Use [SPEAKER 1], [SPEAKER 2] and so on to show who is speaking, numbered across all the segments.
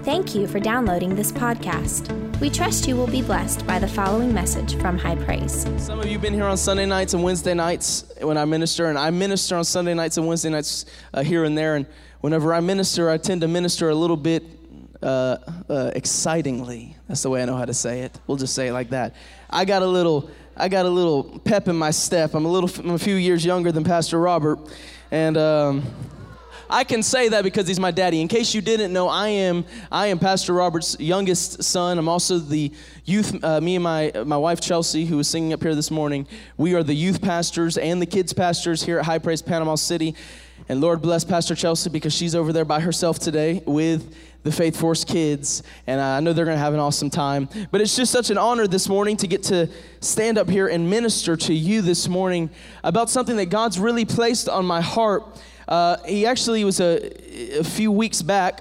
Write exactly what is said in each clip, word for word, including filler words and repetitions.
[SPEAKER 1] Thank you for downloading this podcast. We trust you will be blessed by the following message from High Praise.
[SPEAKER 2] Some of you have been here on Sunday nights and Wednesday nights when I minister, and I minister on Sunday nights and Wednesday nights uh, here and there, and whenever I minister, I tend to minister a little bit uh, uh, excitingly. That's the way I know how to say it. We'll just say it like that. I got a little, I got a little pep in my step. I'm a little, I'm a few years younger than Pastor Robert, and um, I can say that because he's my daddy. In case you didn't know, I am I am Pastor Robert's youngest son. I'm also the youth, uh, me and my my wife Chelsea, who was singing up here this morning, we are the youth pastors and the kids pastors here at High Praise Panama City. And Lord bless Pastor Chelsea because she's over there by herself today with the Faith Force kids. And I know they're going to have an awesome time. But it's just such an honor this morning to get to stand up here and minister to you this morning about something that God's really placed on my heart. Uh, he actually was a, a few weeks back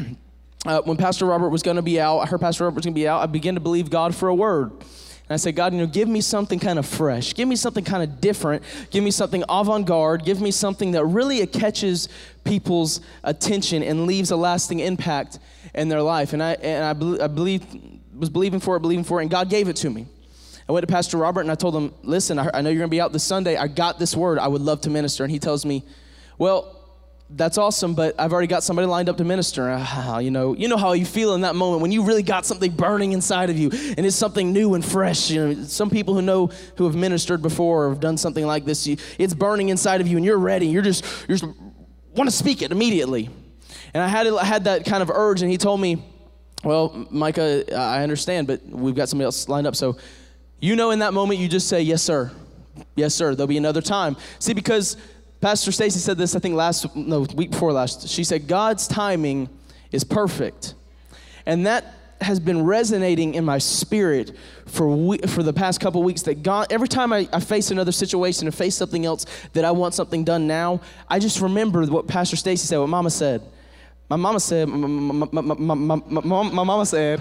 [SPEAKER 2] uh, when Pastor Robert was going to be out. I heard Pastor Robert was going to be out. I began to believe God for a word. And I said, God, you know, give me something kind of fresh. Give me something kind of different. Give me something avant-garde. Give me something that really catches people's attention and leaves a lasting impact in their life. And I and I, be, I believe, was believing for it, believing for it, and God gave it to me. I went to Pastor Robert and I told him, listen, I, I know you're going to be out this Sunday. I got this word. I would love to minister. And he tells me, well, that's awesome, but I've already got somebody lined up to minister. Uh, you know, you know how you feel in that moment when you really got something burning inside of you, and it's something new and fresh. You know, some people who know who have ministered before or have done something like this, you, it's burning inside of you, and you're ready. You're just, you just want to speak it immediately. And I had I had that kind of urge, and he told me, "Well, Micah, I understand, but we've got somebody else lined up. So, you know, in that moment, you just say, yes, sir, yes, sir. There'll be another time. See, because Pastor Stacy said this, I think last, no, week before last. She said, God's timing is perfect. And that has been resonating in my spirit for we, for the past couple weeks, that God, every time I, I face another situation or face something else that I want something done now, I just remember what Pastor Stacy said, what Mama said. My mama said, my, my, my, my, my, my, my mama said,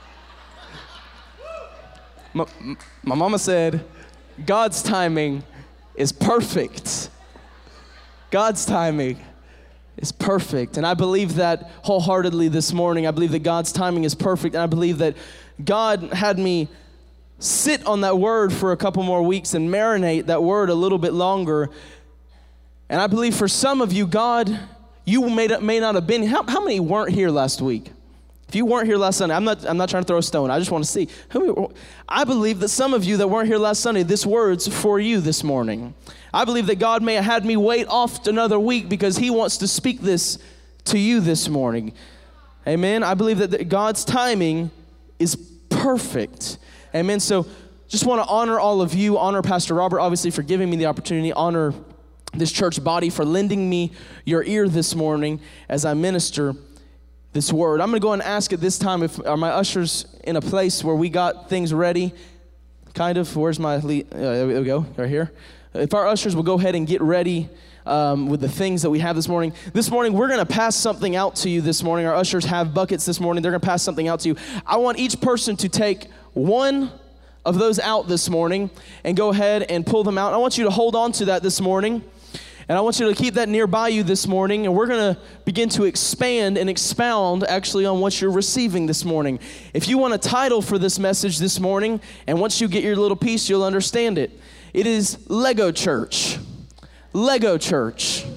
[SPEAKER 2] my, my mama said, God's timing is perfect. God's timing is perfect. And I believe that wholeheartedly this morning. I believe that God's timing is perfect. And I believe that God had me sit on that word for a couple more weeks and marinate that word a little bit longer. And I believe for some of you, God, you may, may not have been. How, how many weren't here last week? If you weren't here last Sunday, I'm not, I'm not trying to throw a stone. I just want to see. Who, I believe that some of you that weren't here last Sunday, this word's for you this morning. I believe that God may have had me wait off another week because he wants to speak this to you this morning. Amen. I believe that God's timing is perfect. Amen. So just want to honor all of you, honor Pastor Robert, obviously, for giving me the opportunity, honor this church body for lending me your ear this morning as I minister this word. I'm going to go and ask at this time if are my ushers in a place where we got things ready, kind of. Where's my lead? Uh, there we go, right here. If our ushers will go ahead and get ready um, with the things that we have this morning. This morning, we're going to pass something out to you this morning. Our ushers have buckets this morning. They're going to pass something out to you. I want each person to take one of those out this morning and go ahead and pull them out. I want you to hold on to that this morning. And I want you to keep that nearby you this morning, and we're going to begin to expand and expound actually on what you're receiving this morning. If you want a title for this message this morning, and once you get your little piece, you'll understand it. It is Lego Church. Lego Church.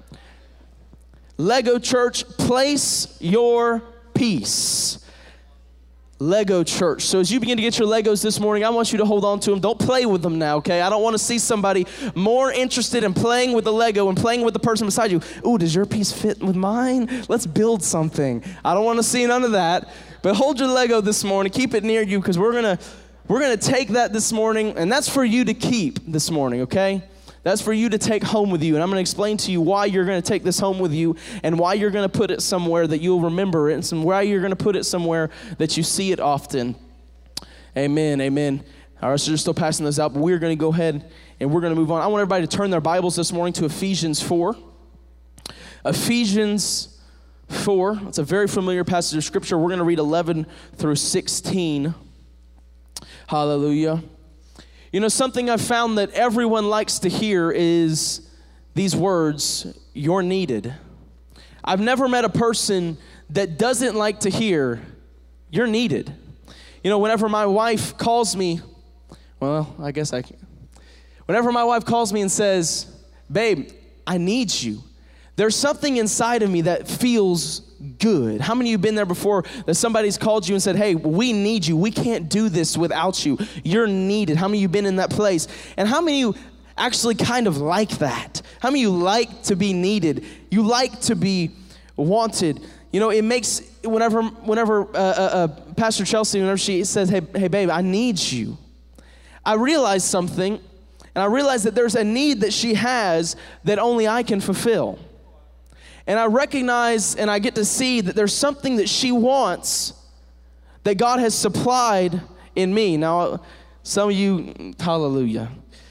[SPEAKER 2] Lego Church, place your piece. Lego Church. So as you begin to get your Legos this morning, I want you to hold on to them. Don't play with them now, okay? I don't want to see somebody more interested in playing with the Lego and playing with the person beside you. Ooh, does your piece fit with mine? Let's build something. I don't want to see none of that. But hold your Lego this morning. Keep it near you because we're going to we're going to take that this morning, and that's for you to keep this morning, okay? That's for you to take home with you. And I'm going to explain to you why you're going to take this home with you and why you're going to put it somewhere that you'll remember it and some, why you're going to put it somewhere that you see it often. Amen, amen. All right, so they're still passing those out, but we're going to go ahead and we're going to move on. I want everybody to turn their Bibles this morning to Ephesians four. Ephesians four. It's a very familiar passage of Scripture. We're going to read eleven through sixteen. Hallelujah. You know, something I've found that everyone likes to hear is these words, you're needed. I've never met a person that doesn't like to hear, you're needed. You know, whenever my wife calls me, well, I guess I can. Whenever my wife calls me and says, babe, I need you, there's something inside of me that feels good. How many of you have been there before that somebody's called you and said, hey, we need you. We can't do this without you. You're needed. How many of you have been in that place? And how many of you actually kind of like that? How many of you like to be needed? You like to be wanted. You know, it makes, whenever whenever uh, uh, uh, Pastor Chelsea, whenever she says, hey, hey, babe, I need you, I realize something, and I realize that there's a need that she has that only I can fulfill. And I recognize and I get to see that there's something that she wants that God has supplied in me. Now, some of you, hallelujah.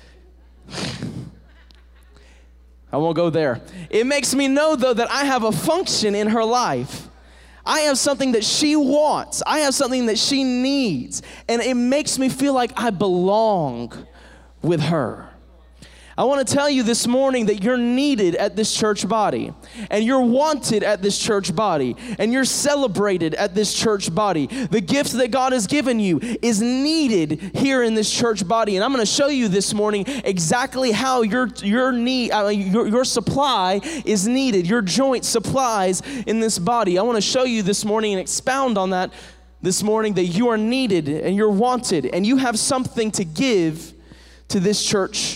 [SPEAKER 2] I won't go there. It makes me know, though, that I have a function in her life. I have something that she wants. I have something that she needs. And it makes me feel like I belong with her. I want to tell you this morning that you're needed at this church body, and you're wanted at this church body, and you're celebrated at this church body. The gift that God has given you is needed here in this church body, and I'm going to show you this morning exactly how your your need, uh, your, your supply is needed. Your joint supplies in this body. I want to show you this morning and expound on that this morning, that you are needed and you're wanted, and you have something to give to this church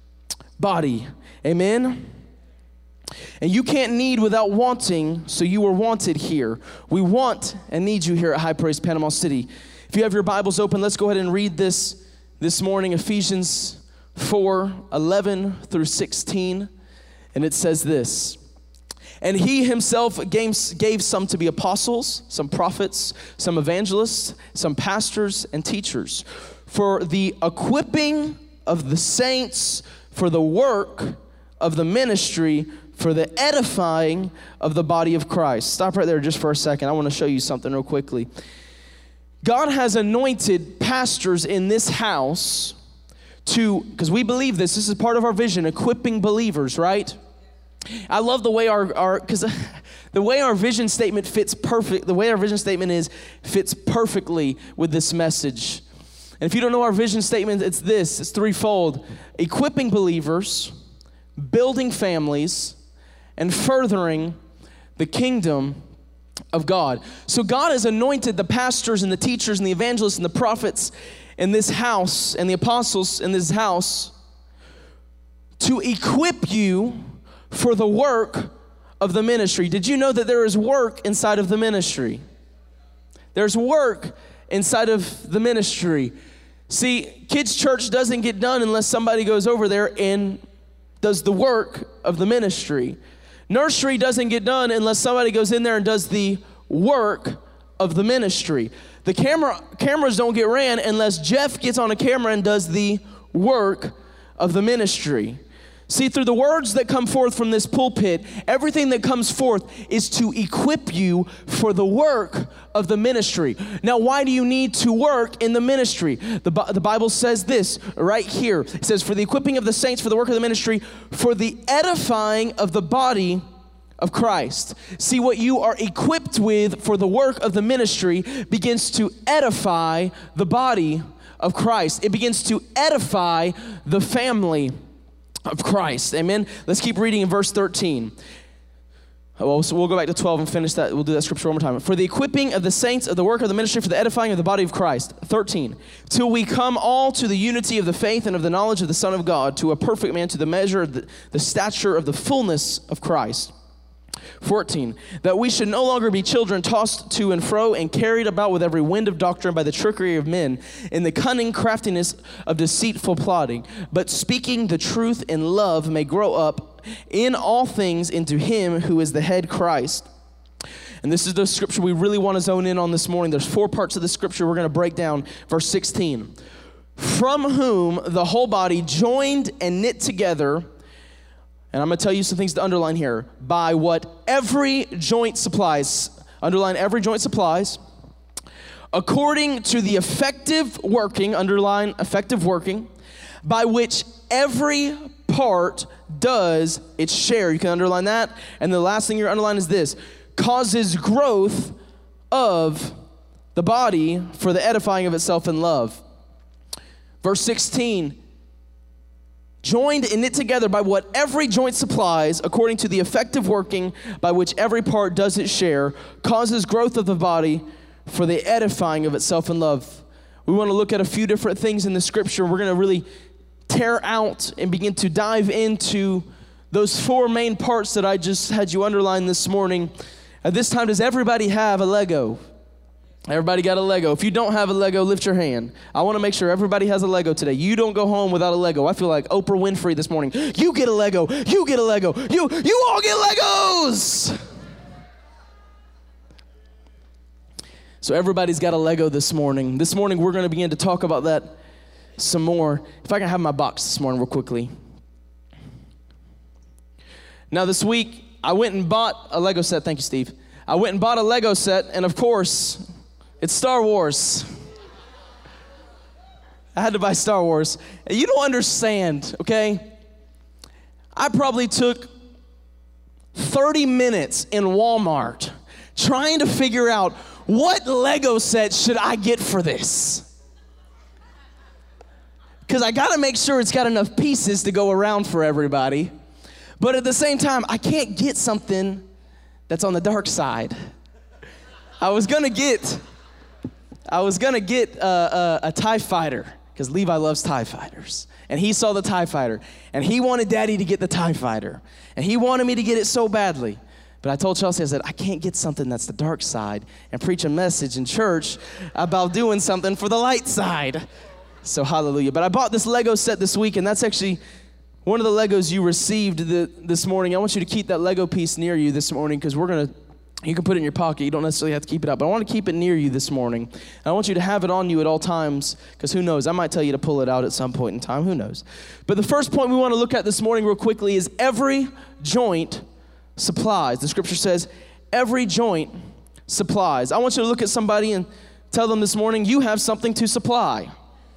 [SPEAKER 2] body. Amen? And you can't need without wanting, so you are wanted here. We want and need you here at High Praise Panama City. If you have your Bibles open, let's go ahead and read this this morning, Ephesians four, eleven through sixteen. And it says this: and he himself gave, gave some to be apostles, some prophets, some evangelists, some pastors and teachers, for the equipping of the saints, for the work of the ministry, for the edifying of the body of Christ. Stop right there just for a second. I want to show you something real quickly. God has anointed pastors in this house to, because we believe this, this is part of our vision, equipping believers, right? I love the way our, our because the way our vision statement fits perfect, the way our vision statement is, fits perfectly with this message. And if you don't know our vision statement, it's this, it's threefold: equipping believers, building families, and furthering the kingdom of God. So God has anointed the pastors and the teachers and the evangelists and the prophets in this house and the apostles in this house to equip you for the work of the ministry. Did you know that there is work inside of the ministry? There's work inside of the ministry. See, kids' church doesn't get done unless somebody goes over there and does the work of the ministry. Nursery doesn't get done unless somebody goes in there and does the work of the ministry. The camera cameras don't get ran unless Jeff gets on a camera and does the work of the ministry. See, through the words that come forth from this pulpit, everything that comes forth is to equip you for the work of the ministry. Now, why do you need to work in the ministry? The, the Bible says this right here. It says, for the equipping of the saints, for the work of the ministry, for the edifying of the body of Christ. See, what you are equipped with for the work of the ministry begins to edify the body of Christ. It begins to edify the family of Christ. Amen. Let's keep reading in verse thirteen. Well, so we'll go back to twelve and finish that. We'll do that scripture one more time. For the equipping of the saints of the work of the ministry, for the edifying of the body of Christ. thirteen. Till we come all to the unity of the faith and of the knowledge of the Son of God, to a perfect man, to the measure of the, the stature of the fullness of Christ. fourteen. That we should no longer be children tossed to and fro and carried about with every wind of doctrine by the trickery of men, in the cunning craftiness of deceitful plotting, but speaking the truth in love may grow up in all things into him who is the head, Christ. And this is the scripture we really want to zone in on this morning. There's four parts of the scripture we're going to break down. Verse sixteen. From whom the whole body joined and knit together, and I'm going to tell you some things to underline here, by what every joint supplies, underline every joint supplies, according to the effective working, underline effective working, by which every part does its share. You can underline that. And the last thing you're underline is this: causes growth of the body for the edifying of itself in love. Verse sixteen, joined and knit together by what every joint supplies, according to the effective working by which every part does its share, causes growth of the body for the edifying of itself in love. We want to look at a few different things in the scripture. We're going to really tear out and begin to dive into those four main parts that I just had you underline this morning. At this time, does everybody have a Lego? Everybody got a Lego. If you don't have a Lego, lift your hand. I want to make sure everybody has a Lego today. You don't go home without a Lego. I feel like Oprah Winfrey this morning. You get a Lego. You get a Lego. You, you all get Legos. So everybody's got a Lego this morning. This morning, we're going to begin to talk about that some more. If I can have my box this morning real quickly. Now this week, I went and bought a Lego set. Thank you, Steve. I went and bought a Lego set, and of course, it's Star Wars. I had to buy Star Wars. You don't understand, okay? I probably took thirty minutes in Walmart trying to figure out what Lego set should I get for this. Because I got to make sure it's got enough pieces to go around for everybody. But at the same time, I can't get something that's on the dark side. I was going to get... I was going to get a, a, a TIE fighter, because Levi loves TIE fighters. And he saw the TIE fighter, and he wanted Daddy to get the TIE fighter. And he wanted me to get it so badly. But I told Chelsea, I said, I can't get something that's the dark side and preach a message in church about doing something for the light side. So hallelujah. But I bought this Lego set this week, and that's actually one of the Legos you received the, this morning. I want you to keep that Lego piece near you this morning, because we're going to You can put it in your pocket. You don't necessarily have to keep it out. But I want to keep it near you this morning. And I want you to have it on you at all times, because who knows? I might tell you to pull it out at some point in time. Who knows? But the first point we want to look at this morning real quickly is every joint supplies. The scripture says every joint supplies. I want you to look at somebody and tell them this morning, you have something to supply.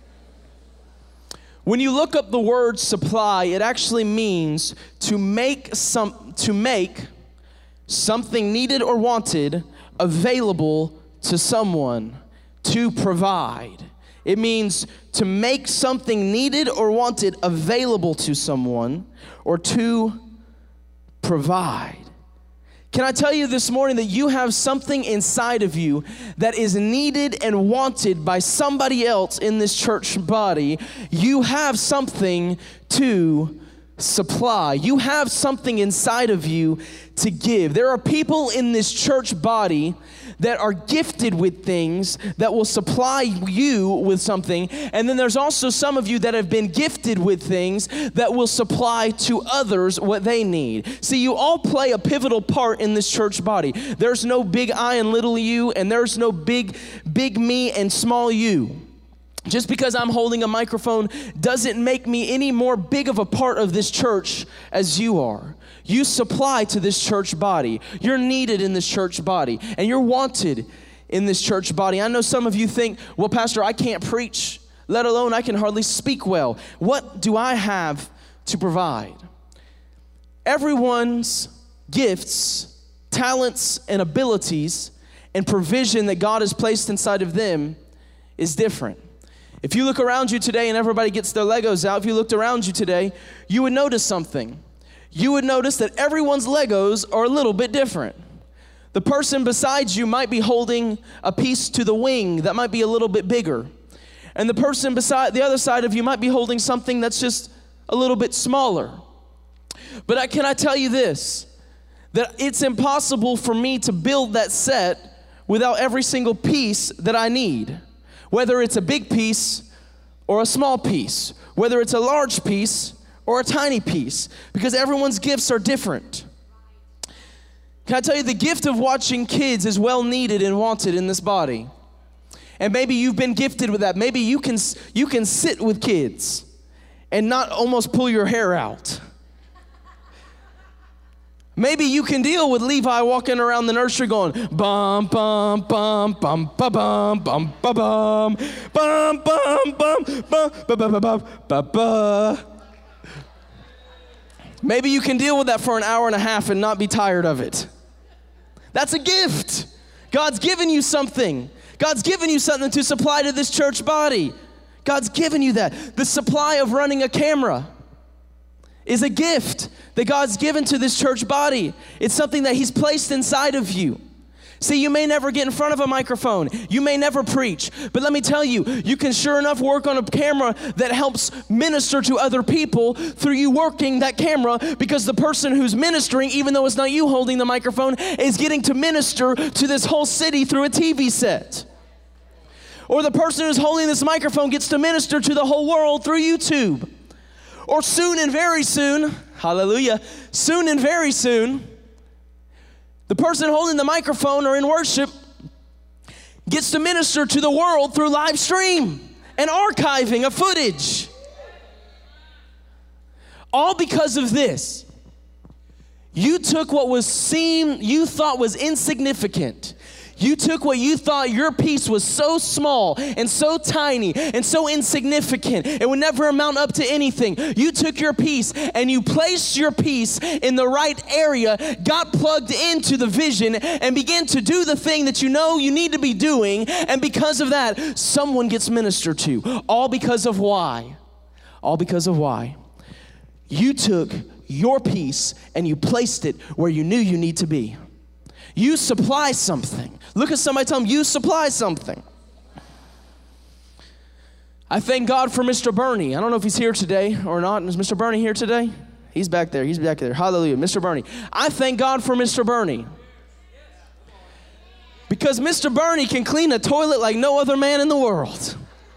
[SPEAKER 2] When you look up the word supply, it actually means to make some to make something needed or wanted available to someone, to provide. It means to make something needed or wanted available to someone, or to provide. Can I tell you this morning that you have something inside of you that is needed and wanted by somebody else in this church body? You have something to supply. You have something inside of you to give. There are people in this church body that are gifted with things that will supply you with something. And then there's also some of you that have been gifted with things that will supply to others what they need. See, you all play a pivotal part in this church body. There's no big I and little you, and there's no big, big me and small you. Just because I'm holding a microphone doesn't make me any more big of a part of this church as you are. You supply to this church body. You're needed in this church body, and you're wanted in this church body. I know some of you think, well, Pastor, I can't preach, let alone I can hardly speak well. What do I have to provide? Everyone's gifts, talents, and abilities and provision that God has placed inside of them is different. If you look around you today and everybody gets their Legos out, if you looked around you today, you would notice something. You would notice that everyone's Legos are a little bit different. The person beside you might be holding a piece to the wing that might be a little bit bigger. And the person beside the other side of you might be holding something that's just a little bit smaller. But I, can I tell you this, that it's impossible for me to build that set without every single piece that I need. Whether it's a big piece or a small piece, whether it's a large piece or a tiny piece, because everyone's gifts are different. Can I tell you, the gift of watching kids is well needed and wanted in this body. And maybe you've been gifted with that. Maybe you can, you can sit with kids and not almost pull your hair out. Maybe you can deal with Levi walking around the nursery going, bum, bum, bum, bum, ba, bum, bum, ba, bum, bum, bum, bum, bum, ba, ba, ba, ba, ba, ba. Maybe you can deal with that for an hour and a half and not be tired of it. That's a gift. God's given you something. God's given you something to supply to this church body. God's given you that. The supply of running a camera is a gift that God's given to this church body. It's something that He's placed inside of you. See, you may never get in front of a microphone. You may never preach. But let me tell you, you can sure enough work on a camera that helps minister to other people through you working that camera, because the person who's ministering, even though it's not you holding the microphone, is getting to minister to this whole city through a T V set. Or the person who's holding this microphone gets to minister to the whole world through YouTube. Or soon and very soon, hallelujah, soon and very soon, the person holding the microphone or in worship gets to minister to the world through live stream and archiving of footage. All because of this. You took what was seen, you thought was insignificant. You took what you thought your piece was so small and so tiny and so insignificant, it would never amount up to anything. You took your piece and you placed your piece in the right area, got plugged into the vision, and began to do the thing that you know you need to be doing. And because of that, someone gets ministered to. All because of why? All because of why? You took your piece and you placed it where you knew you need to be. You supply something. Look at somebody, tell them, you supply something. I thank God for Mister Bernie. I don't know if he's here today or not. Is Mister Bernie here today? He's back there. He's back there. Hallelujah. Mister Bernie. I thank God for Mister Bernie. Because Mister Bernie can clean a toilet like no other man in the world.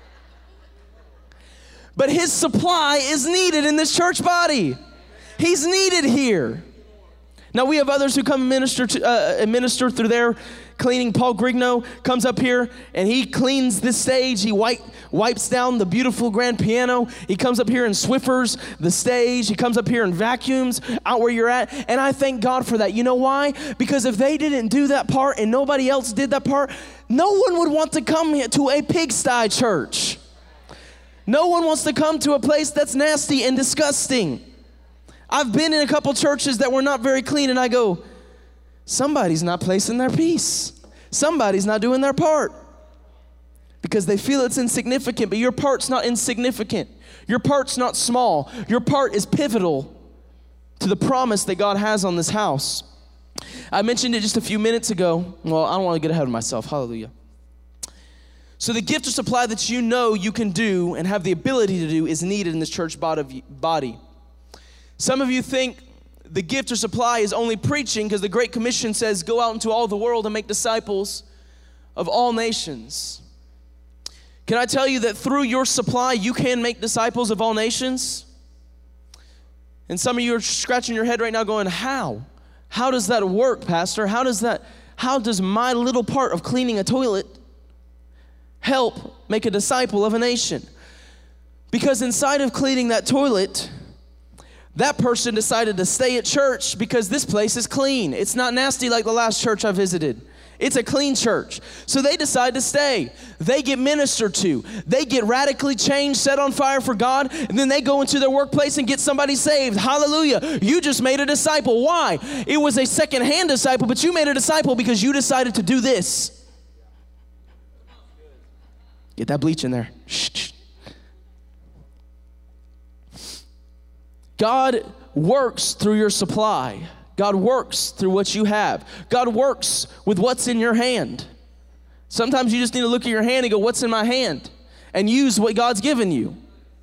[SPEAKER 2] But his supply is needed in this church body. He's needed here. Now, we have others who come and minister, to, uh, and minister through their cleaning. Paul Grigno comes up here and he cleans this stage. He wipe, wipes down the beautiful grand piano. He comes up here and Swiffers the stage. He comes up here and vacuums out where you're at. And I thank God for that. You know why? Because if they didn't do that part and nobody else did that part, no one would want to come here to a pigsty church. No one wants to come to a place that's nasty and disgusting. I've been in a couple churches that were not very clean, and I go, somebody's not placing their piece. Somebody's not doing their part. Because they feel it's insignificant, but your part's not insignificant. Your part's not small. Your part is pivotal to the promise that God has on this house. I mentioned it just a few minutes ago. Well, I don't want to get ahead of myself. Hallelujah. So the gift or supply that you know you can do and have the ability to do is needed in this church body. Some of you think the gift or supply is only preaching, because the Great Commission says, go out into all the world and make disciples of all nations. Can I tell you that through your supply, you can make disciples of all nations? And some of you are scratching your head right now going, how? How does that work, Pastor? How does that, how does my little part of cleaning a toilet help make a disciple of a nation? Because inside of cleaning that toilet, that person decided to stay at church because this place is clean. It's not nasty like the last church I visited. It's a clean church. So they decide to stay. They get ministered to. They get radically changed, set on fire for God, and then they go into their workplace and get somebody saved. Hallelujah. You just made a disciple. Why? It was a second-hand disciple, but you made a disciple because you decided to do this. Get that bleach in there. Shh. God works through your supply. God works through what you have. God works with what's in your hand. Sometimes you just need to look at your hand and go, what's in my hand? And use what God's given you.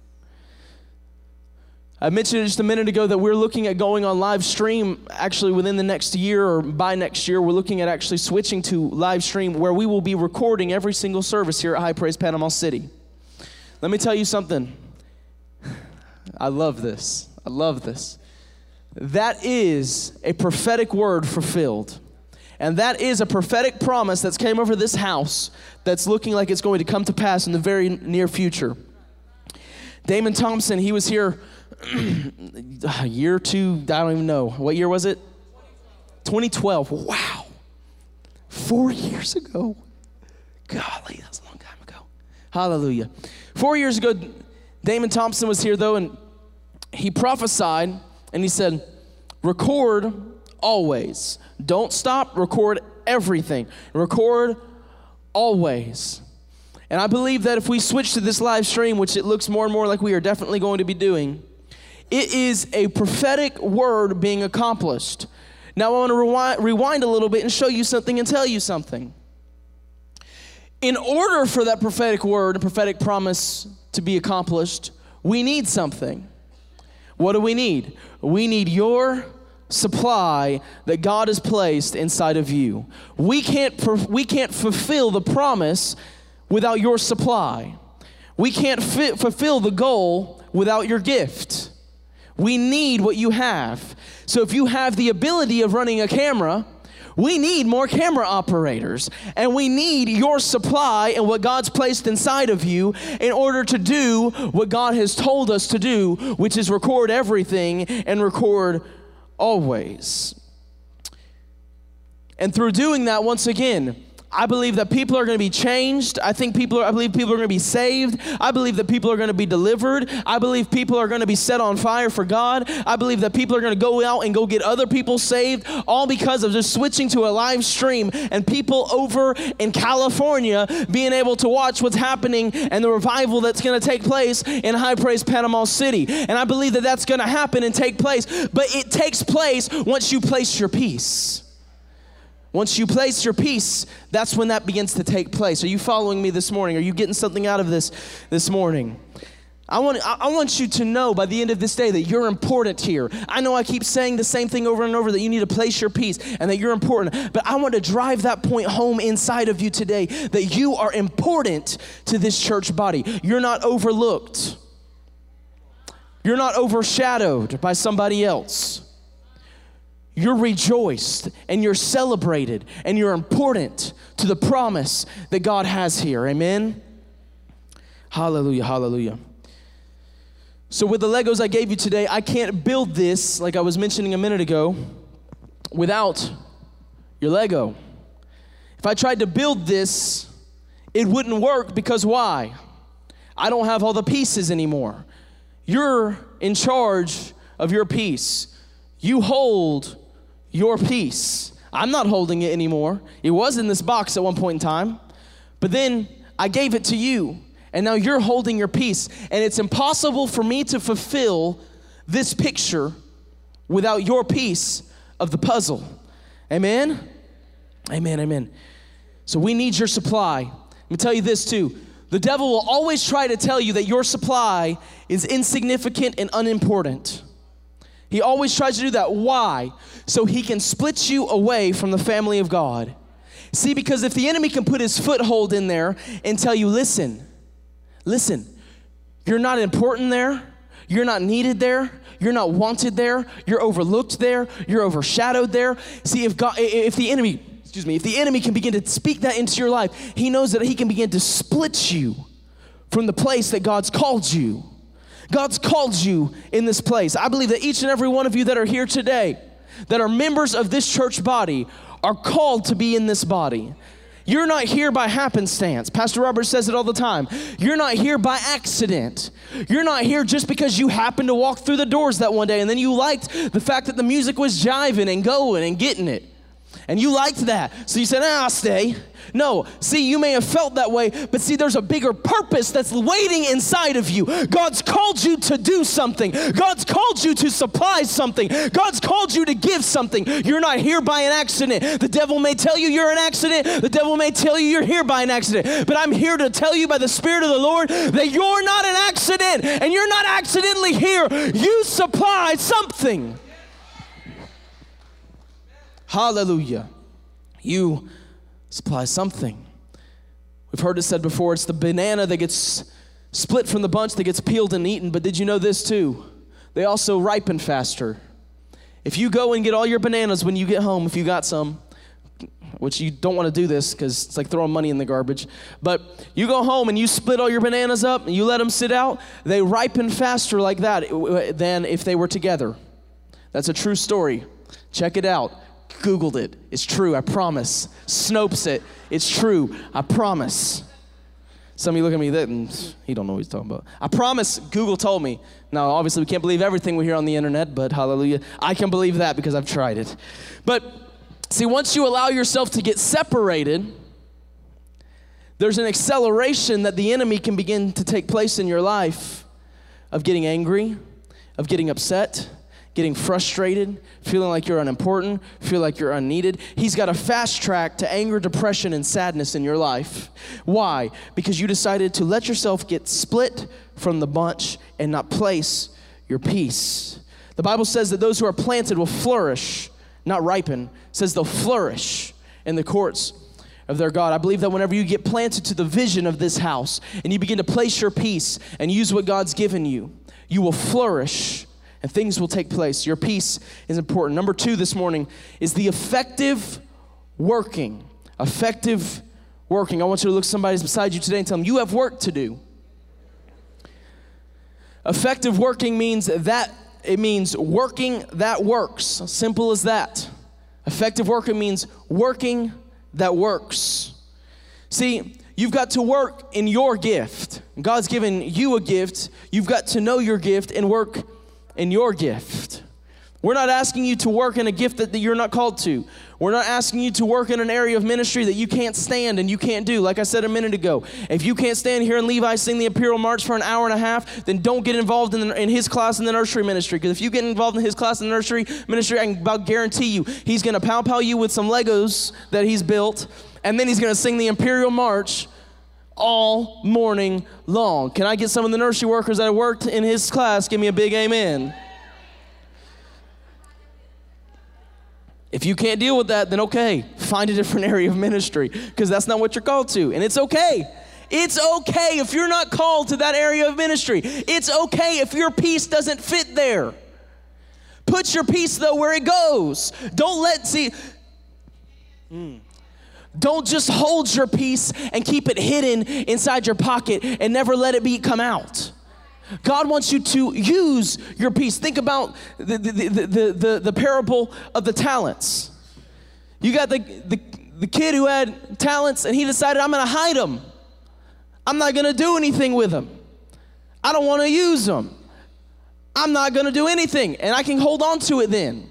[SPEAKER 2] I mentioned just a minute ago that we're looking at going on live stream actually within the next year, or by next year. We're looking at actually switching to live stream where we will be recording every single service here at High Praise Panama City. Let me tell you something. I love this. I love this. That is a prophetic word fulfilled. And that is a prophetic promise that's came over this house that's looking like it's going to come to pass in the very near future. Damon Thompson, he was here a year or two, I don't even know. What year was it? twenty twelve. Wow. Four years ago. Golly, that's a long time ago. Hallelujah. Four years ago, Damon Thompson was here, though, and he prophesied, and he said, record always. Don't stop, record everything. Record always. And I believe that if we switch to this live stream, which it looks more and more like we are definitely going to be doing, it is a prophetic word being accomplished. Now I want to rewind, rewind a little bit and show you something and tell you something. In order for that prophetic word and prophetic promise to be accomplished, we need something. What do we need? We need your supply that God has placed inside of you. We can't, we can't fulfill the promise without your supply. We can't fi- fulfill the goal without your gift. We need what you have. So if you have the ability of running a camera, we need more camera operators, and we need your supply and what God's placed inside of you in order to do what God has told us to do, which is record everything and record always. And through doing that, once again, I believe that people are going to be changed. I think people are, I believe people are going to be saved. I believe that people are going to be delivered. I believe people are going to be set on fire for God. I believe that people are going to go out and go get other people saved, all because of just switching to a live stream and people over in California being able to watch what's happening and the revival that's going to take place in High Praise, Panama City. And I believe that that's going to happen and take place, but it takes place once you place your peace. Once you place your peace, that's when that begins to take place. Are you following me this morning? Are you getting something out of this this morning? I want, I want you to know by the end of this day that you're important here. I know I keep saying the same thing over and over, that you need to place your peace and that you're important. But I want to drive that point home inside of you today, that you are important to this church body. You're not overlooked. You're not overshadowed by somebody else. You're rejoiced and you're celebrated and you're important to the promise that God has here. Amen? Hallelujah, hallelujah. So with the Legos I gave you today, I can't build this, like I was mentioning a minute ago, without your Lego. If I tried to build this, it wouldn't work, because why? I don't have all the pieces anymore. You're in charge of your piece. You hold your peace. I'm not holding it anymore. It was in this box at one point in time, but then I gave it to you, and now you're holding your peace. And it's impossible for me to fulfill this picture without your piece of the puzzle. Amen? Amen, amen. So we need your supply. Let me tell you this too. The devil will always try to tell you that your supply is insignificant and unimportant. He always tries to do that. Why? So he can split you away from the family of God. See, because if the enemy can put his foothold in there and tell you, listen, listen, you're not important there, you're not needed there, you're not wanted there, you're overlooked there, you're overshadowed there. See, if God, if the enemy, excuse me, if the enemy can begin to speak that into your life, he knows that he can begin to split you from the place that God's called you. God's called you in this place. I believe that each and every one of you that are here today, that are members of this church body, are called to be in this body. You're not here by happenstance. Pastor Robert says it all the time. You're not here by accident. You're not here just because you happened to walk through the doors that one day and then you liked the fact that the music was jiving and going and getting it. And you liked that. So you said, ah, I'll stay. No, see, you may have felt that way, but see, there's a bigger purpose that's waiting inside of you. God's called you to do something. God's called you to supply something. God's called you to give something. You're not here by an accident. The devil may tell you you're an accident. The devil may tell you you're here by an accident. But I'm here to tell you by the Spirit of the Lord that you're not an accident, and you're not accidentally here. You supply something. Hallelujah. You supply something. We've heard it said before, it's the banana that gets split from the bunch that gets peeled and eaten. But did you know this too? They also ripen faster. If you go and get all your bananas when you get home, if you got some, which you don't want to do this because it's like throwing money in the garbage, but you go home and you split all your bananas up and you let them sit out, they ripen faster like that than if they were together. That's a true story. Check it out. Googled it. It's true, I promise. Snopes it. It's true, I promise. Some of you look at me, that and he don't know what he's talking about. I promise Google told me. Now, obviously, we can't believe everything we hear on the internet, but hallelujah, I can believe that because I've tried it. But see, once you allow yourself to get separated, there's an acceleration that the enemy can begin to take place in your life of getting angry, of getting upset, getting frustrated, feeling like you're unimportant, feel like you're unneeded. He's got a fast track to anger, depression, and sadness in your life. Why? Because you decided to let yourself get split from the bunch and not place your peace. The Bible says that those who are planted will flourish, not ripen. It says they'll flourish in the courts of their God. I believe that whenever you get planted to the vision of this house and you begin to place your peace and use what God's given you, you will flourish and things will take place. Your peace is important. Number two this morning is the effective working. Effective working. I want you to look somebody beside you today and tell them, you have work to do. Effective working means that, it means working that works. Simple as that. Effective working means working that works. See, you've got to work in your gift. God's given you a gift. You've got to know your gift and work in your gift. We're not asking you to work in a gift that, that you're not called to. We're not asking you to work in an area of ministry that you can't stand and you can't do. Like I said a minute ago, if you can't stand here and Levi sing the Imperial March for an hour and a half, then don't get involved in, the, in his class in the nursery ministry. Because if you get involved in his class in the nursery ministry, I can about guarantee you, he's going to pow-pow you with some Legos that he's built, and then he's going to sing the Imperial March all morning long. Can I get some of the nursery workers that have worked in his class, give me a big amen. If you can't deal with that, then okay, find a different area of ministry, because that's not what you're called to, and it's okay. It's okay if you're not called to that area of ministry. It's okay if your peace doesn't fit there. Put your peace, though, where it goes. Don't let, see, mm. Don't just hold your peace and keep it hidden inside your pocket and never let it be come out. God wants you to use your peace. Think about the, the, the, the, the, the parable of the talents. You got the, the, the kid who had talents and he decided, I'm going to hide them. I'm not going to do anything with them. I don't want to use them. I'm not going to do anything. And I can hold on to it then.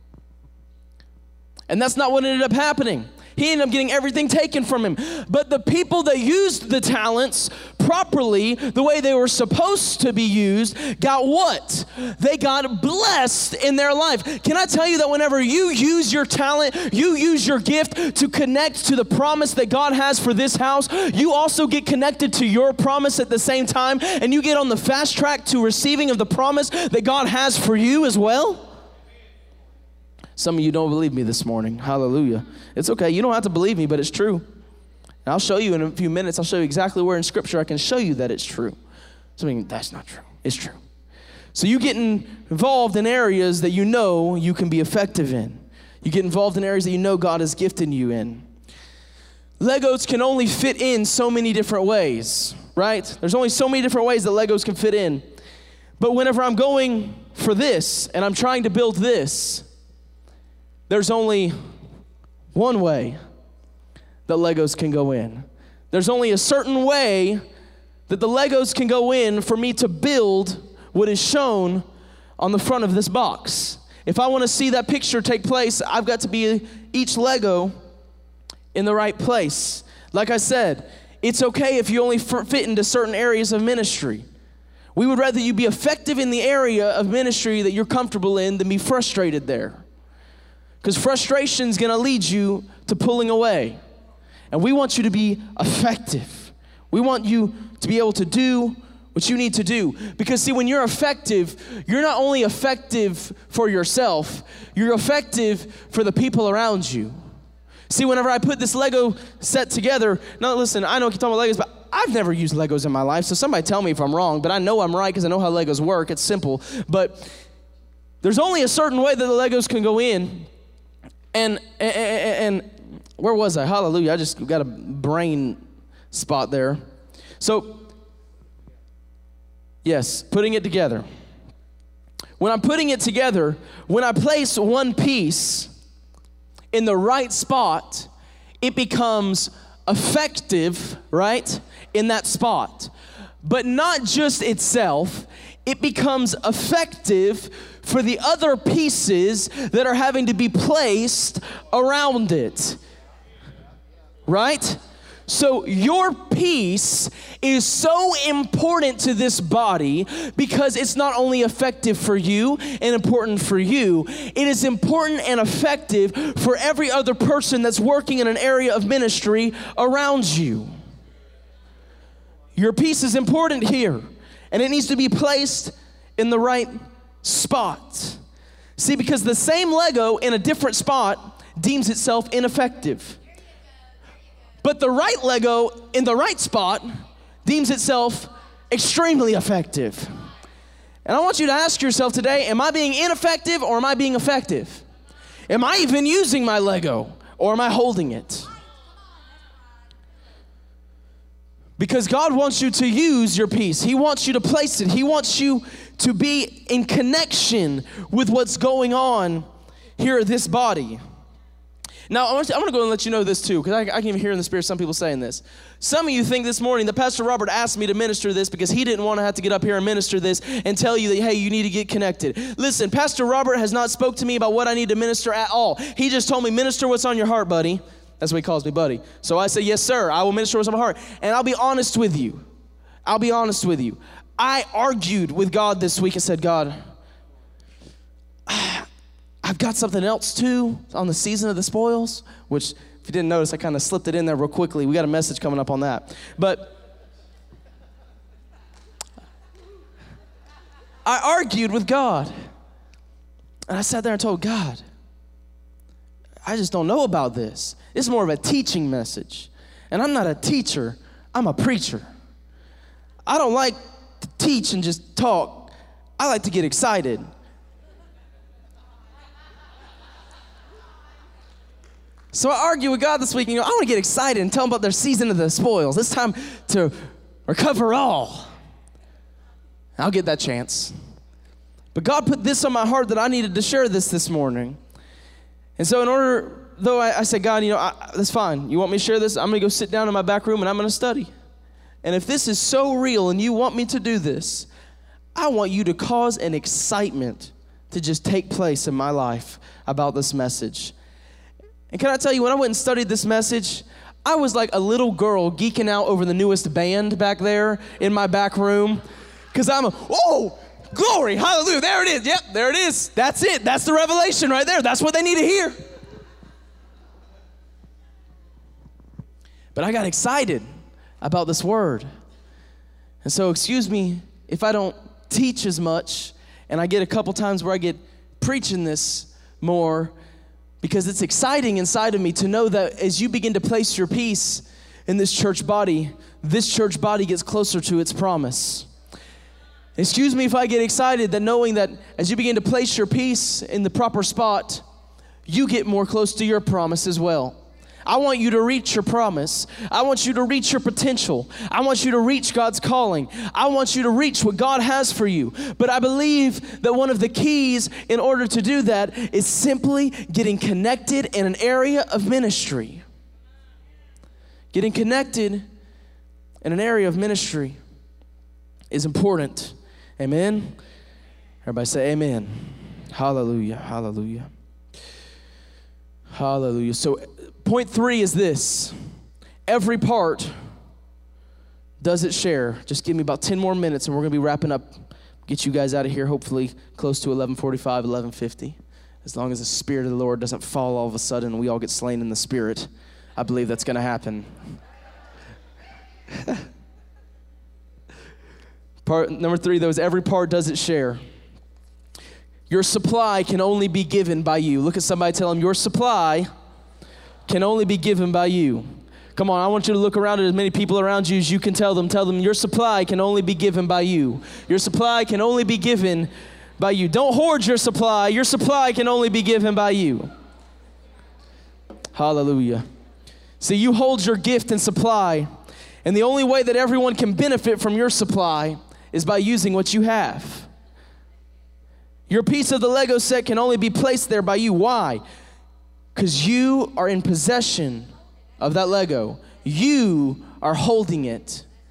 [SPEAKER 2] And that's not what ended up happening. He ended up getting everything taken from him. But the people that used the talents properly, the way they were supposed to be used, got what? They got blessed in their life. Can I tell you that whenever you use your talent, you use your gift to connect to the promise that God has for this house, you also get connected to your promise at the same time, and you get on the fast track to receiving of the promise that God has for you as well. Some of you don't believe me this morning. Hallelujah. It's okay. You don't have to believe me, but it's true. And I'll show you in a few minutes. I'll show you exactly where in Scripture I can show you that it's true. So I mean, that's not true. It's true. So you get involved in areas that you know you can be effective in. You get involved in areas that you know God has gifted you in. Legos can only fit in so many different ways, right? There's only so many different ways that Legos can fit in. But whenever I'm going for this and I'm trying to build this, there's only one way that Legos can go in. There's only a certain way that the Legos can go in for me to build what is shown on the front of this box. If I want to see that picture take place, I've got to be each Lego in the right place. Like I said, it's okay if you only fit into certain areas of ministry. We would rather you be effective in the area of ministry that you're comfortable in than be frustrated there. Because frustration is going to lead you to pulling away. And we want you to be effective. We want you to be able to do what you need to do. Because see, when you're effective, you're not only effective for yourself, you're effective for the people around you. See, whenever I put this Lego set together, now listen, I know I keep talking about Legos, but I've never used Legos in my life, so somebody tell me if I'm wrong, but I know I'm right because I know how Legos work. It's simple. But there's only a certain way that the Legos can go in. And, and, and where was I? Hallelujah. I just got a brain spot there. So, yes, putting it together. When I'm putting it together, when I place one piece in the right spot, it becomes effective, right? in that spot. But not just itself, it becomes effective for the other pieces that are having to be placed around it. Right? So your piece is so important to this body because it's not only effective for you and important for you, it is important and effective for every other person that's working in an area of ministry around you. Your piece is important here, and it needs to be placed in the right spot. See, because the same Lego in a different spot deems itself ineffective. But the right Lego in the right spot deems itself extremely effective. And I want you to ask yourself today, am I being ineffective or am I being effective? Am I even using my Lego or am I holding it? Because God wants you to use your piece. He wants you to place it. He wants you to be in connection with what's going on here at this body. Now, I want to, I'm going to go and let you know this too, because I, I can even hear in the Spirit some people saying this. Some of you think this morning that Pastor Robert asked me to minister this because he didn't want to have to get up here and minister this and tell you that, hey, you need to get connected. Listen, Pastor Robert has not spoke to me about what I need to minister at all. He just told me, minister what's on your heart, buddy. That's what he calls me, buddy. So I say, yes, sir, I will minister what's on my heart. And I'll be honest with you. I'll be honest with you. I argued with God this week and said, God, I've got something else too on the season of the spoils, which if you didn't notice, I kind of slipped it in there real quickly. We got a message coming up on that. But I argued with God. And I sat there and told God, I just don't know about this. It's more of a teaching message. And I'm not a teacher, I'm a preacher. I don't like to teach and just talk. I like to get excited. So I argue with God this week and go, I want to get excited and tell them about their season of the spoils. It's time to recover all. I'll get that chance. But God put this on my heart that I needed to share this this morning. And so in order, though I, I said, God, you know, I, that's fine. You want me to share this? I'm going to go sit down in my back room and I'm going to study. And if this is so real and you want me to do this, I want you to cause an excitement to just take place in my life about this message. And can I tell you, when I went and studied this message, I was like a little girl geeking out over the newest band back there in my back room. Because I'm a, oh, glory, hallelujah, there it is. Yep, there it is. That's it. That's the revelation right there. That's what they need to hear. But I got excited about this word. And so excuse me if I don't teach as much, and I get a couple times where I get preaching this more, because it's exciting inside of me to know that as you begin to place your piece in this church body, this church body gets closer to its promise. Excuse me if I get excited that knowing that as you begin to place your piece in the proper spot, you get more close to your promise as well. I want you to reach your promise. I want you to reach your potential. I want you to reach God's calling. I want you to reach what God has for you. But I believe that one of the keys in order to do that is simply getting connected in an area of ministry. Getting connected in an area of ministry is important. Amen? Everybody say amen. Hallelujah, hallelujah. Hallelujah. So point three is this. Every part does its share. Just give me about ten more minutes and we're going to be wrapping up. Get you guys out of here hopefully close to eleven forty-five, eleven fifty. As long as the Spirit of the Lord doesn't fall all of a sudden and we all get slain in the Spirit. I believe that's going to happen. Part number three, though, is every part does its share. Your supply can only be given by you. Look at somebody, tell them your supply can only be given by you. Come on, I want you to look around at as many people around you as you can tell them. Tell them your supply can only be given by you. Your supply can only be given by you. Don't hoard your supply. Your supply can only be given by you. Hallelujah. See, you hold your gift and supply, and the only way that everyone can benefit from your supply is by using what you have. Your piece of the Lego set can only be placed there by you. Why? Because you are in possession of that Lego. You are holding it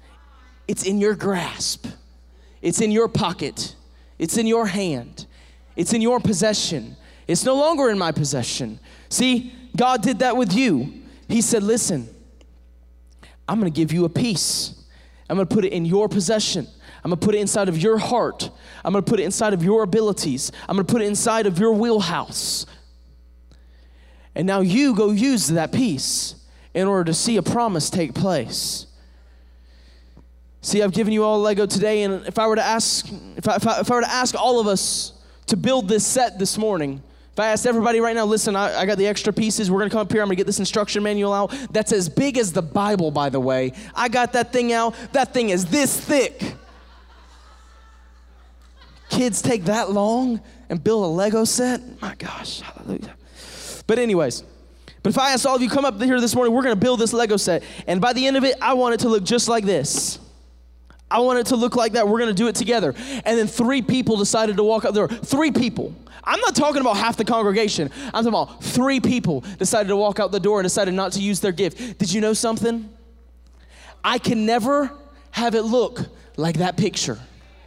[SPEAKER 2] It's in your grasp. It's in your pocket. It's in your hand. It's in your possession. It's no longer in my possession. See, God did that with you. He said, listen, I'm going to give you a piece. I'm going to put it in your possession. I'm going to put it inside of your heart. I'm going to put it inside of your abilities. I'm going to put it inside of your wheelhouse. And now you go use that piece in order to see a promise take place. See, I've given you all Lego today, and if I were to ask, if I, if I, if I were to ask all of us to build this set this morning, if I asked everybody right now, listen, I, I got the extra pieces. We're going to come up here. I'm going to get this instruction manual out. That's as big as the Bible, by the way. I got that thing out. That thing is this thick. Kids take that long and build a Lego set? My gosh, hallelujah. But anyways, but if I asked all of you, come up here this morning, we're going to build this Lego set. And by the end of it, I want it to look just like this. I want it to look like that. We're going to do it together. And then three people decided to walk up there. Three people. I'm not talking about half the congregation. I'm talking about three people decided to walk out the door and decided not to use their gift. Did you know something? I can never have it look like that picture.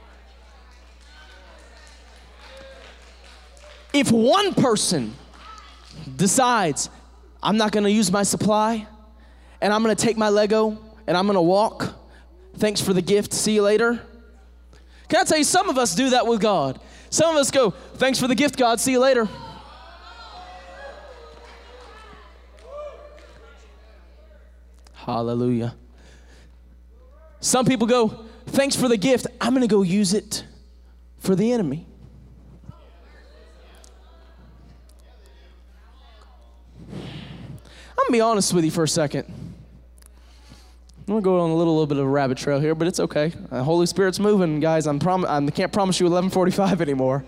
[SPEAKER 2] If one person decides, I'm not going to use my supply, and I'm going to take my Lego, and I'm going to walk, thanks for the gift, see you later. Can I tell you, some of us do that with God. Some of us go, thanks for the gift, God, see you later. Hallelujah. Some people go, thanks for the gift, I'm going to go use it for the enemy. I'm going to be honest with you for a second. I'm going to go on a little, little bit of a rabbit trail here, but it's okay. The Holy Spirit's moving, guys. I'm prom- I can't promise you eleven forty-five anymore.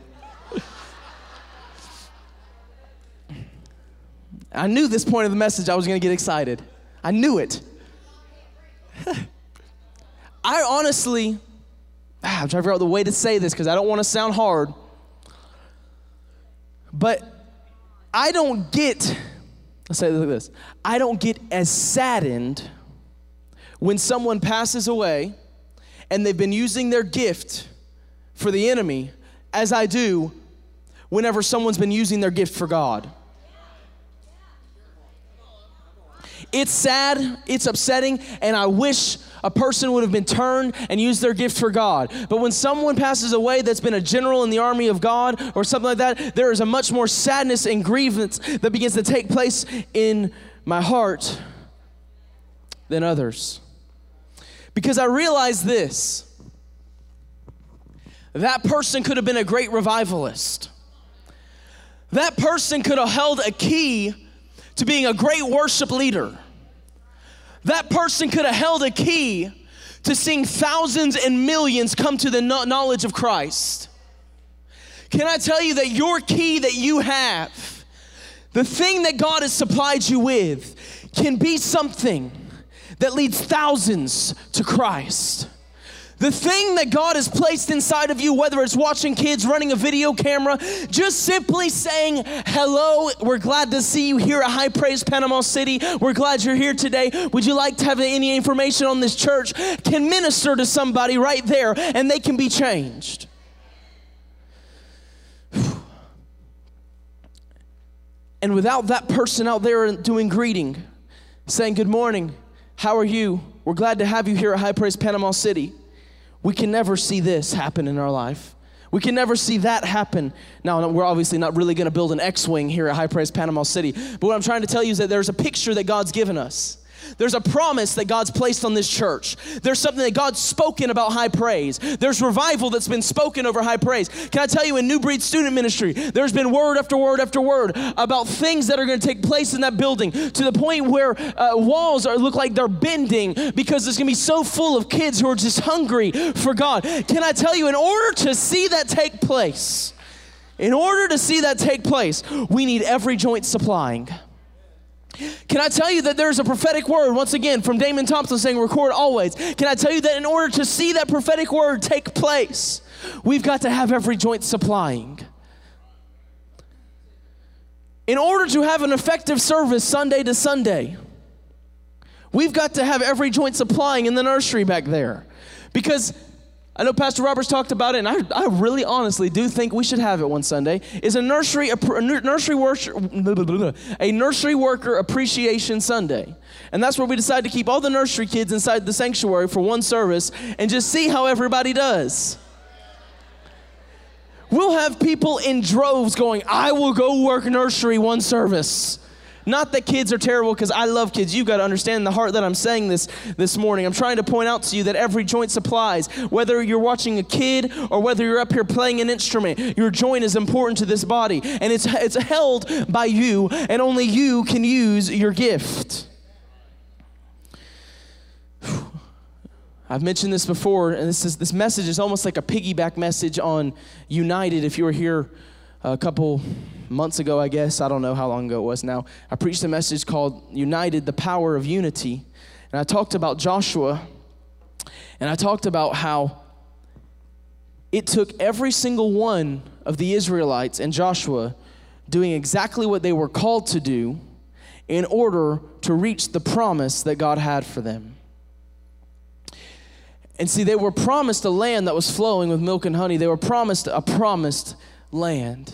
[SPEAKER 2] I knew this point of the message I was going to get excited. I knew it. I honestly, ah, I'm trying to figure out the way to say this because I don't want to sound hard. But I don't get, let's say it like this, I don't get as saddened when someone passes away and they've been using their gift for the enemy as I do whenever someone's been using their gift for God. It's sad, it's upsetting, and I wish a person would have been turned and used their gift for God. But when someone passes away that's been a general in the army of God or something like that, there is a much more sadness and grievance that begins to take place in my heart than others. Because I realize this, that person could have been a great revivalist. That person could have held a key to being a great worship leader. That person could have held a key to seeing thousands and millions come to the knowledge of Christ. Can I tell you that your key that you have, the thing that God has supplied you with, can be something that leads thousands to Christ. The thing that God has placed inside of you, whether it's watching kids, running a video camera, just simply saying, hello, we're glad to see you here at High Praise Panama City. We're glad you're here today. Would you like to have any information on this church? Can minister to somebody right there and they can be changed. And without that person out there doing greeting, saying, good morning, how are you? We're glad to have you here at High Praise Panama City. We can never see this happen in our life. We can never see that happen. Now, we're obviously not really going to build an X-Wing here at High Praise Panama City. But what I'm trying to tell you is that there's a picture that God's given us. There's a promise that God's placed on this church. There's something that God's spoken about High Praise. There's revival that's been spoken over High Praise. Can I tell you, in New Breed Student Ministry, there's been word after word after word about things that are going to take place in that building to the point where uh, walls are look like they're bending because it's going to be so full of kids who are just hungry for God. Can I tell you, in order to see that take place, in order to see that take place, we need every joint supplying. Can I tell you that there's a prophetic word, once again, from Damon Thompson saying, record always. Can I tell you that in order to see that prophetic word take place, we've got to have every joint supplying. In order to have an effective service Sunday to Sunday, we've got to have every joint supplying in the nursery back there. Because I know Pastor Roberts talked about it, and I, I really honestly do think we should have it one Sunday, is a nursery a, a nursery worship, a nursery worker appreciation Sunday. And that's where we decide to keep all the nursery kids inside the sanctuary for one service and just see how everybody does. We'll have people in droves going, I will go work nursery one service. Not that kids are terrible, because I love kids. You've got to understand the heart that I'm saying this this morning. I'm trying to point out to you that every joint supplies. Whether you're watching a kid or whether you're up here playing an instrument, your joint is important to this body. And it's, it's held by you, and only you can use your gift. I've mentioned this before, and this is this message is almost like a piggyback message on United. If you were here a couple months ago, I guess, I don't know how long ago it was now, I preached a message called United, the Power of Unity. And I talked about Joshua, and I talked about how it took every single one of the Israelites and Joshua doing exactly what they were called to do in order to reach the promise that God had for them. And see, they were promised a land that was flowing with milk and honey. They were promised a promised land.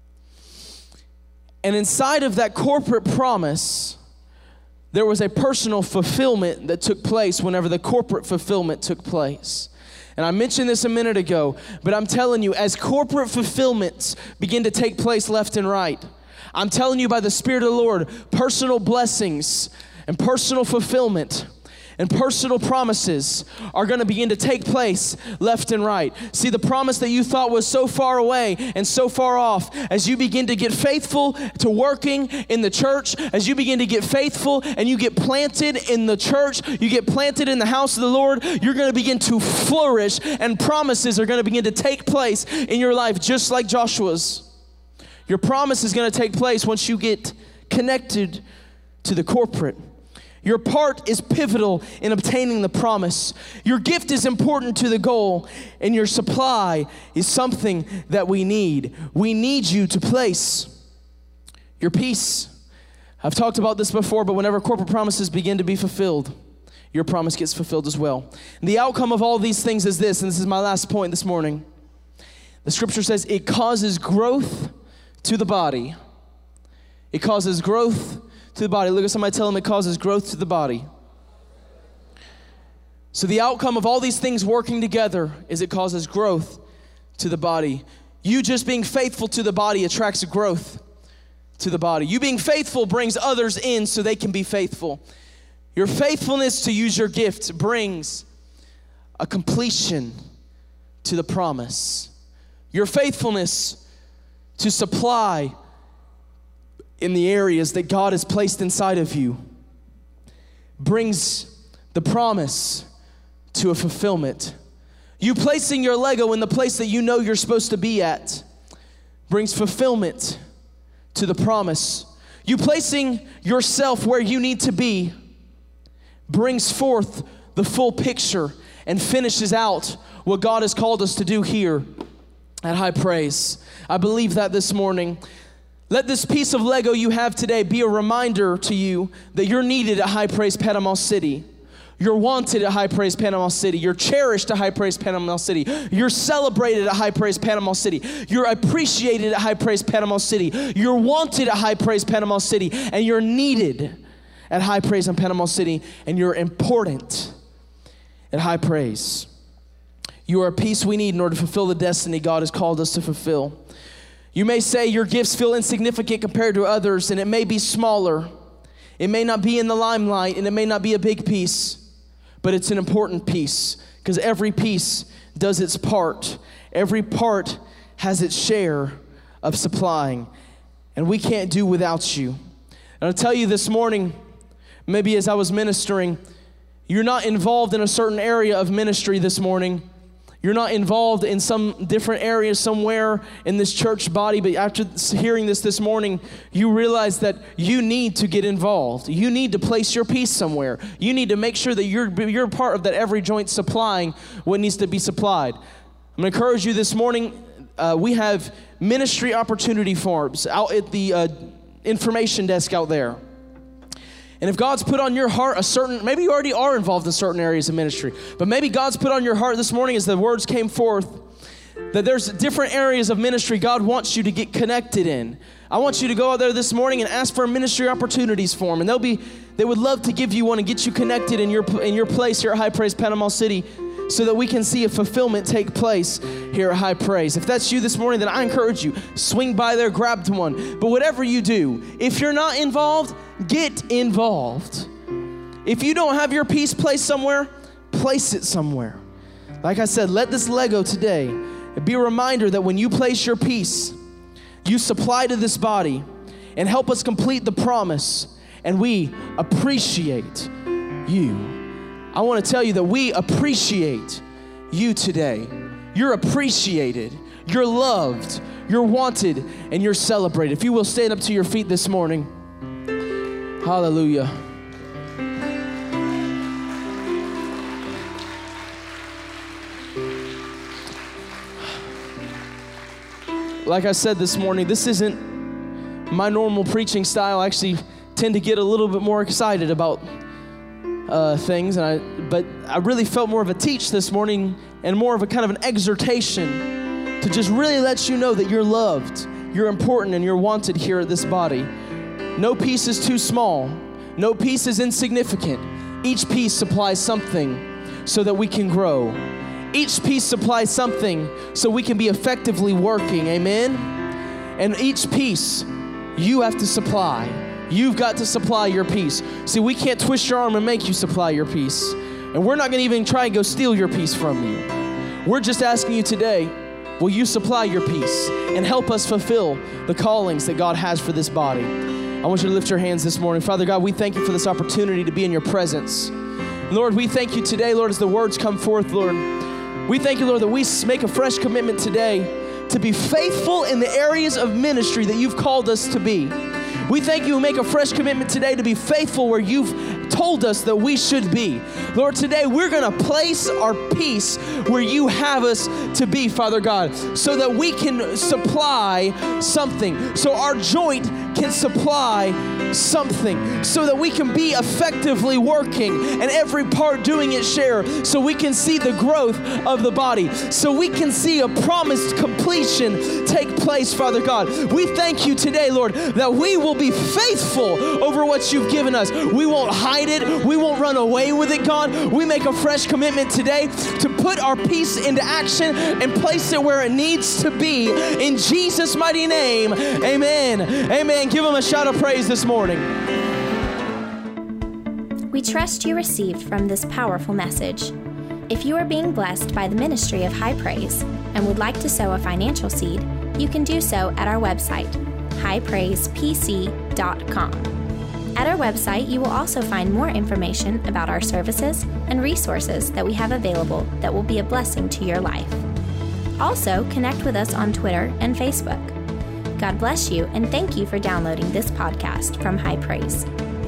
[SPEAKER 2] And inside of that corporate promise, there was a personal fulfillment that took place whenever the corporate fulfillment took place. And I mentioned this a minute ago, but I'm telling you, as corporate fulfillments begin to take place left and right, I'm telling you by the Spirit of the Lord, personal blessings and personal fulfillment and personal promises are going to begin to take place left and right. See, the promise that you thought was so far away and so far off, as you begin to get faithful to working in the church, as you begin to get faithful and you get planted in the church, you get planted in the house of the Lord, you're going to begin to flourish, and promises are going to begin to take place in your life just like Joshua's. Your promise is going to take place once you get connected to the corporate. Your part is pivotal in obtaining the promise. Your gift is important to the goal, and your supply is something that we need. We need you to place your peace. I've talked about this before, but whenever corporate promises begin to be fulfilled, your promise gets fulfilled as well. And the outcome of all these things is this, and this is my last point this morning. The scripture says it causes growth to the body. It causes growth to the body. Look at somebody, tell them it causes growth to the body. So the outcome of all these things working together is it causes growth to the body. You just being faithful to the body attracts growth to the body. You being faithful brings others in so they can be faithful. Your faithfulness to use your gift brings a completion to the promise. Your faithfulness to supply in the areas that God has placed inside of you brings the promise to a fulfillment. You placing your Lego in the place that you know you're supposed to be at brings fulfillment to the promise. You placing yourself where you need to be brings forth the full picture and finishes out what God has called us to do here at High Praise. I believe that this morning. Let this piece of Lego you have today be a reminder to you that you're needed at High Praise Panama City. You're wanted at High Praise Panama City. You're cherished at High Praise Panama City. You're celebrated at High Praise Panama City. You're appreciated at High Praise Panama City. You're wanted at High Praise Panama City. And you're needed at High Praise in Panama City. And you're important at High Praise. You are a piece we need in order to fulfill the destiny God has called us to fulfill. You may say your gifts feel insignificant compared to others, and it may be smaller. It may not be in the limelight, and it may not be a big piece, but it's an important piece, because every piece does its part. Every part has its share of supplying, and we can't do without you. And I'll tell you this morning, maybe as I was ministering, you're not involved in a certain area of ministry this morning. You're not involved in some different area somewhere in this church body, but after hearing this this morning, you realize that you need to get involved. You need to place your piece somewhere. You need to make sure that you're, you're part of that every joint supplying what needs to be supplied. I'm going to encourage you this morning, uh, we have ministry opportunity forms out at the uh, information desk out there. And if God's put on your heart a certain, maybe you already are involved in certain areas of ministry, but maybe God's put on your heart this morning as the words came forth, that there's different areas of ministry God wants you to get connected in. I want you to go out there this morning and ask for ministry opportunities for them. And they'll be, they would love to give you one and get you connected in your, in your place here at High Praise Panama City, so that we can see a fulfillment take place here at High Praise. If that's you this morning, then I encourage you, swing by there, grab one. But whatever you do, if you're not involved, get involved. If you don't have your piece placed somewhere, place it somewhere. Like I said, let this Lego today be a reminder that when you place your piece, you supply to this body and help us complete the promise, and we appreciate you. I want to tell you that we appreciate you today. You're appreciated, you're loved, you're wanted, and you're celebrated. If you will stand up to your feet this morning. Hallelujah. Like I said this morning, this isn't my normal preaching style. I actually tend to get a little bit more excited about Uh, things, and I, but I really felt more of a teach this morning and more of a kind of an exhortation to just really let you know that you're loved, you're important, and you're wanted here at this body. No piece is too small. No piece is insignificant. Each piece supplies something so that we can grow. Each piece supplies something so we can be effectively working, amen? And each piece you have to supply. You've got to supply your piece. See, we can't twist your arm and make you supply your piece. And we're not going to even try and go steal your piece from you. We're just asking you today, will you supply your piece and help us fulfill the callings that God has for this body? I want you to lift your hands this morning. Father God, we thank you for this opportunity to be in your presence. Lord, we thank you today, Lord, as the words come forth, Lord. We thank you, Lord, that we make a fresh commitment today to be faithful in the areas of ministry that you've called us to be. We thank you and make a fresh commitment today to be faithful where you've told us that we should be. Lord, today we're going to place our piece where you have us to be, Father God, so that we can supply something, so our joint can supply something, so that we can be effectively working and every part doing its share, so we can see the growth of the body, so we can see a promised completion take place, Father God. We thank you today, Lord, that we will be faithful over what you've given us. We won't hide it. We won't run away with it, God. We make a fresh commitment today to put our piece into action and place it where it needs to be. In Jesus' mighty name, amen. Amen. Give him a shout of praise this morning.
[SPEAKER 1] We trust you received from this powerful message. If you are being blessed by the ministry of High Praise and would like to sow a financial seed, you can do so at our website, high praise p c dot com. At our website, you will also find more information about our services and resources that we have available that will be a blessing to your life. Also, connect with us on Twitter and Facebook. God bless you, and thank you for downloading this podcast from High Praise.